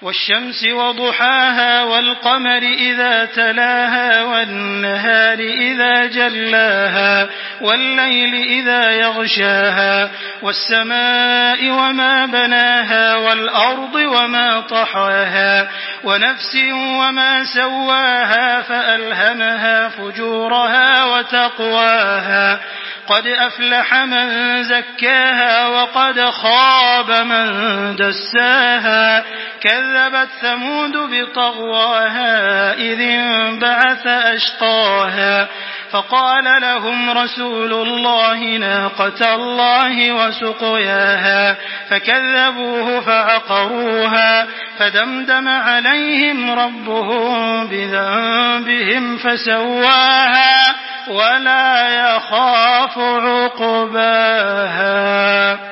والشمس وضحاها والقمر إذا تلاها والنهار إذا جلاها والليل إذا يغشاها والسماء وما بناها والأرض وما طحاها ونفس وما سواها فألهمها فجورها وتقواها قد أفلح من زكاها وقد خاب من دساها كذبت ثمود بطغواها إذ انبعث أشقاها فقال لهم رسول الله ناقة الله وسقياها فكذبوه فعقروها فدمدم عليهم ربهم بذنبهم فسواها ولا يخاف عقباها.